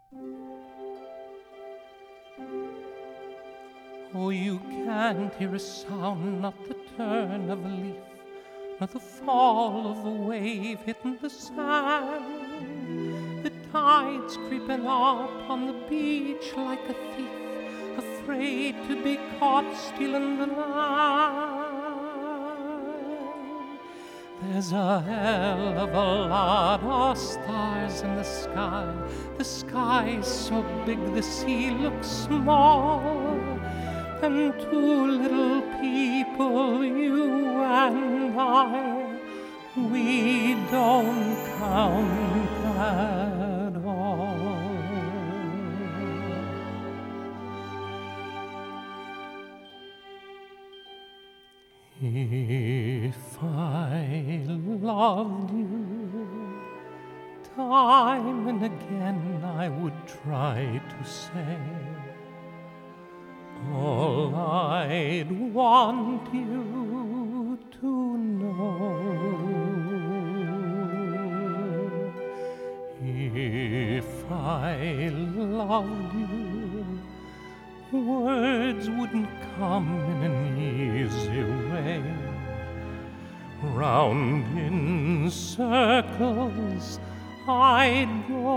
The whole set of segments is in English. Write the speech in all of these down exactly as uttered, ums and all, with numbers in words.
Oh, you can't hear a sound, not the turn of a leaf, not the fall of a wave hitting the sand. The tide's creeping up on the beach like a thief, afraid to be caught stealing the land. There's a hell of a lot of stars in the sky. The sky's so big the sea looks small. And two little people, you and I, we don't count at all. If I loved you, time and again I would try to say all I'd want you to know. If I loved you, words wouldn't come in an easy way. Round in circles I'd go,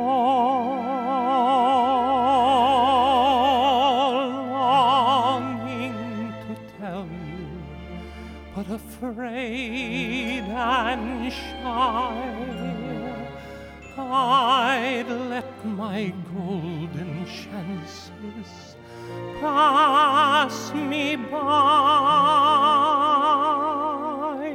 but afraid and shy, I'd let my golden chances pass me by.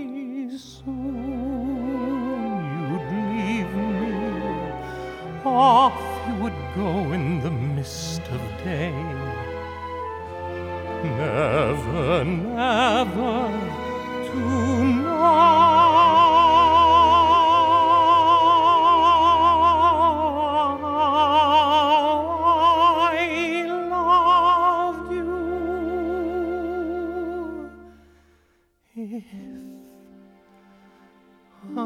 Soon you'd leave me, off you would go in the mist of day. Never, never to know I loved you. If I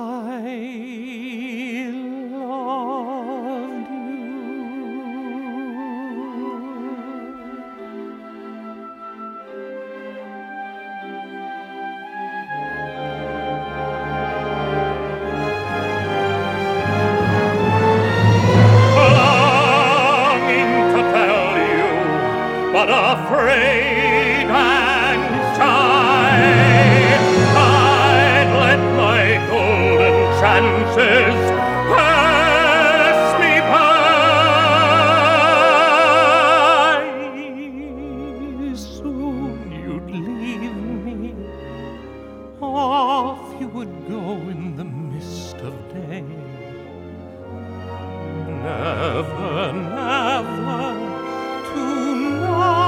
loved you. But afraid and shy, I'd let my golden chances pass me by. Soon you'd leave me, off you would go in the mist of day. Never, never to know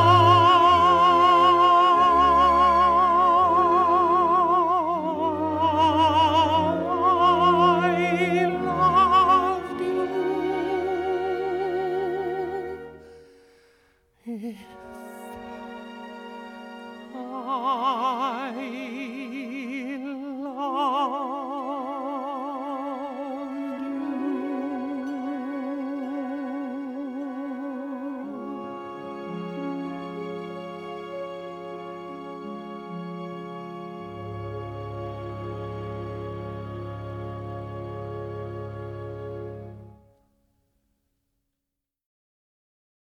I loved you. If I